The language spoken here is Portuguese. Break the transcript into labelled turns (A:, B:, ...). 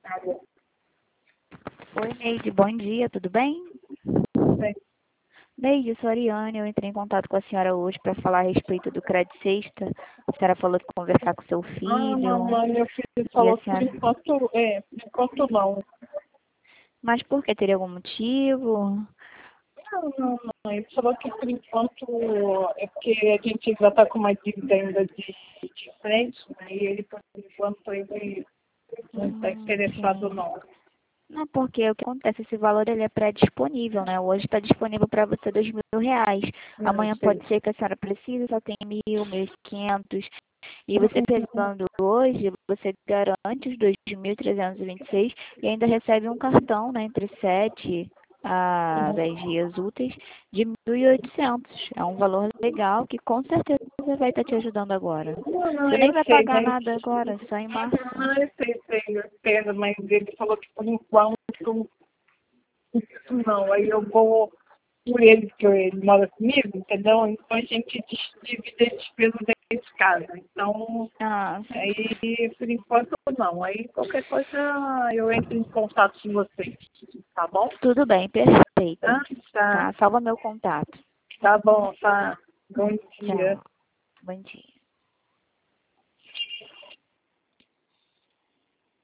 A: Oi, Neide, bom dia, tudo bem?
B: Bem,
A: Neide, eu sou a Ariane, eu entrei em contato com a senhora hoje para falar a respeito do Crédito Sexta. A senhora falou que conversar com seu filho
B: mamãe, meu filho
A: e a
B: falou que
A: senhora...
B: por enquanto não.
A: Mas por quê? Teria algum motivo?
B: Não, mãe, ele falou que por enquanto é porque a gente já está com uma dívida ainda de frente, né? E ele, por enquanto, ele não está interessado
A: Sim.
B: não.
A: Não, porque o que acontece, esse valor ele é pré-disponível, né? Hoje está disponível para você R$ 2.000.
B: Não
A: Amanhã
B: sei.
A: pode ser que a senhora precise, só tem 1.000, 1.500. E você pegando hoje, você garante os 2.326 e ainda recebe um cartão, né, entre 7 a 10 dias úteis de 1.800. É um valor legal que com certeza vai estar te ajudando agora.
B: Não,
A: Você nem
B: eu
A: vai
B: sei,
A: pagar
B: mas...
A: nada agora, só em março.
B: Eu sei, eu entendo, mas ele falou que por enquanto não. Aí eu vou por ele, porque ele mora comigo, entendeu? Então a gente divide as despesas desse casa. Então,
A: Ah,
B: aí por enquanto não. Aí qualquer coisa eu entro em contato com vocês, tá bom?
A: tudo bem, perfeito.
B: Ah, tá.
A: Tá, salva meu contato.
B: Tá bom, tá. Bom dia.
A: Tchau. Bom dia.